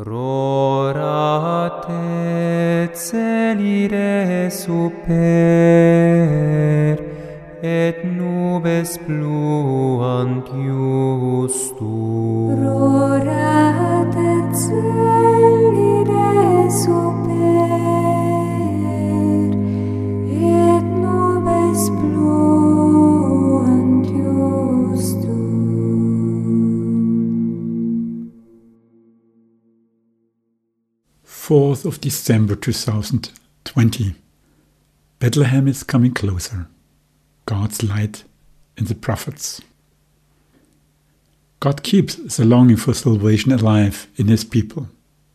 Rorate celire super, et nubes pluant justum. Rorate celire super, et nubes pluant justum. 4th of December 2020. Bethlehem is coming closer. God's light in the prophets. God keeps the longing for salvation alive in His people.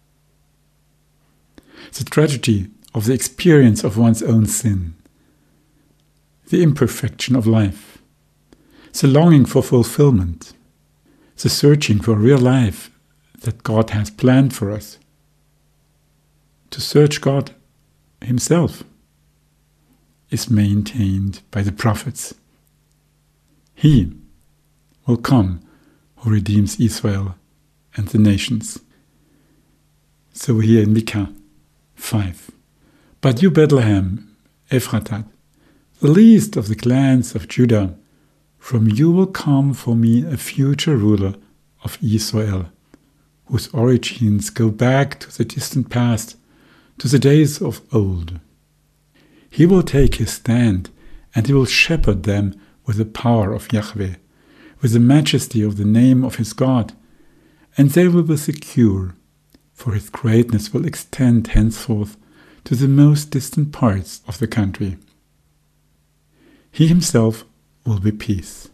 The tragedy of the experience of one's own sin, the imperfection of life, the longing for fulfillment, the searching for real life that God has planned for us, to search God Himself, is maintained by the prophets. He will come who redeems Israel and the nations. So here in Micah 5. But you, Bethlehem, Ephratah, the least of the clans of Judah, from you will come for me a future ruler of Israel, whose origins go back to the distant past, to the days of old. He will take his stand, and he will shepherd them with the power of Yahweh, with the majesty of the name of his God, and they will be secure, for his greatness will extend henceforth to the most distant parts of the country. He himself will be peace.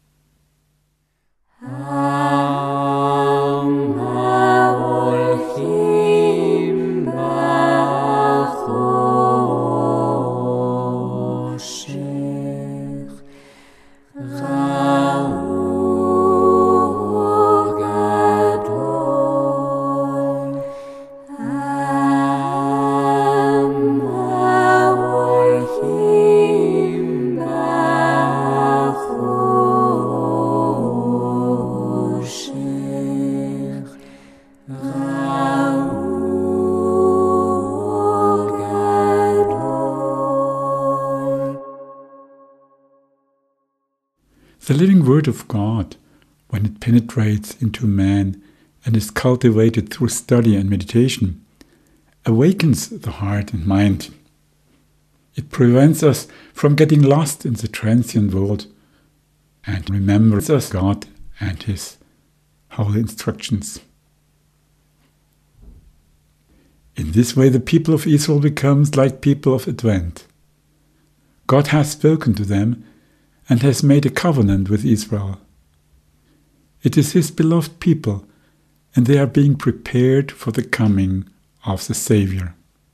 The living Word of God, when it penetrates into man and is cultivated through study and meditation, awakens the heart and mind. It prevents us from getting lost in the transient world and remembers us God and His holy instructions. In this way, the people of Israel becomes like people of Advent. God has spoken to them and has made a covenant with Israel. It is His beloved people, and they are being prepared for the coming of the Savior.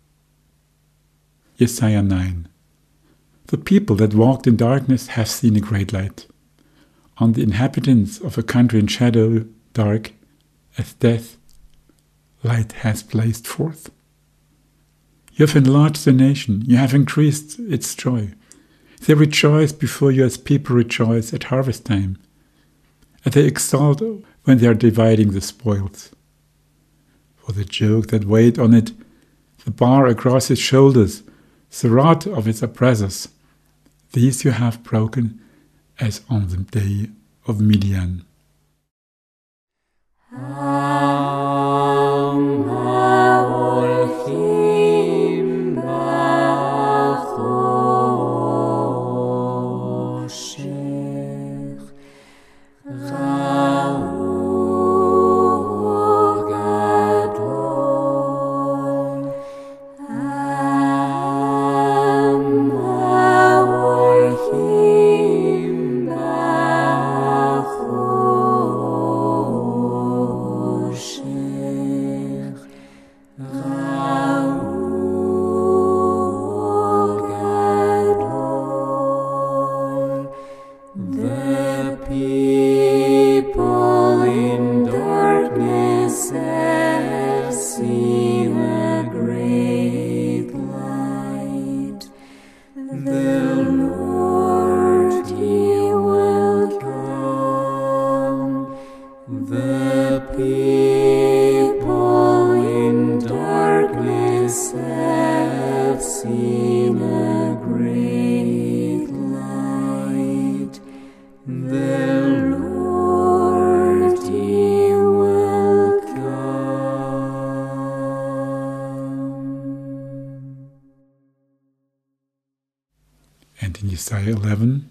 Isaiah 9. The people that walked in darkness have seen a great light. On the inhabitants of a country in shadow, dark as death, light has blazed forth. You have enlarged the nation, you have increased its joy. They rejoice before you as people rejoice at harvest time, and they exult when they are dividing the spoils. For the yoke that weighed on it, the bar across its shoulders, the rod of its oppressors, these you have broken as on the day of Midian. in Isaiah 11,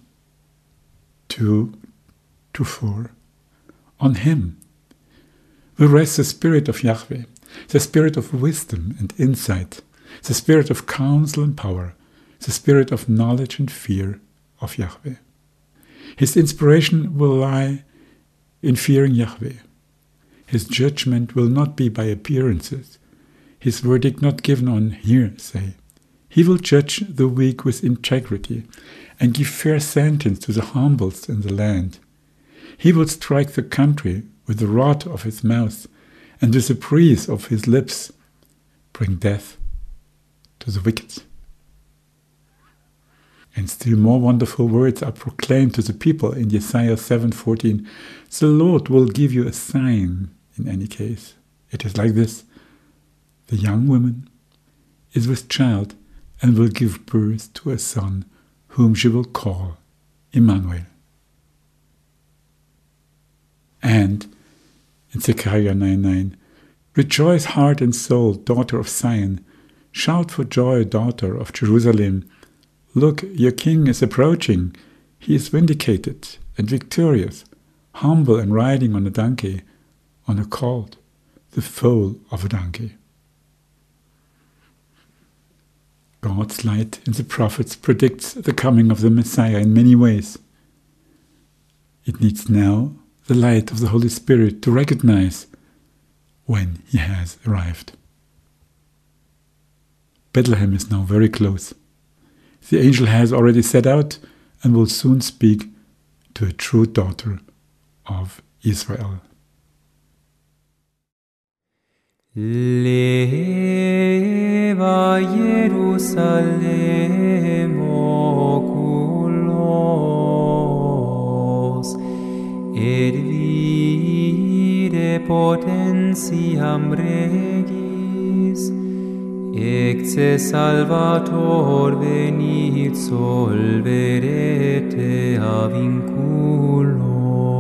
2-4. On him will rest the spirit of Yahweh, the spirit of wisdom and insight, the spirit of counsel and power, the spirit of knowledge and fear of Yahweh. His inspiration will lie in fearing Yahweh. His judgment will not be by appearances, his verdict not given on hearsay. He will judge the weak with integrity and give fair sentence to the humbles in the land. He will strike the country with the rod of his mouth, and with the breeze of his lips bring death to the wicked. And still more wonderful words are proclaimed to the people in Isaiah 7:14. The Lord will give you a sign in any case. It is like this: the young woman is with child and will give birth to a son, whom she will call Emmanuel. And in Zechariah 9:9, rejoice heart and soul, daughter of Zion. Shout for joy, daughter of Jerusalem. Look, your king is approaching. He is vindicated and victorious, humble and riding on a donkey, on a colt, the foal of a donkey. God's light in the prophets predicts the coming of the Messiah in many ways. It needs now the light of the Holy Spirit to recognize when he has arrived. Bethlehem is now very close. The angel has already set out and will soon speak to a true daughter of Israel. Leva Jerusalem oculos, et vide potentiam regis, ecce Salvator venit solverete a vinculo.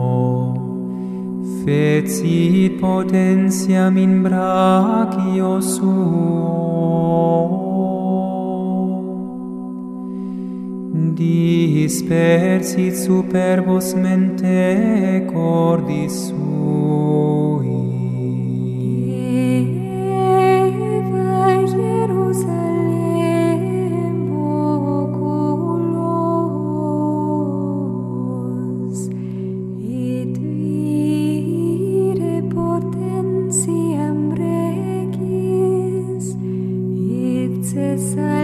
Fecit potentiam in brachio suo, dispersit superbos mente cordis sui. Eva Jerusalem oculos, et vide potentiam regis, ipse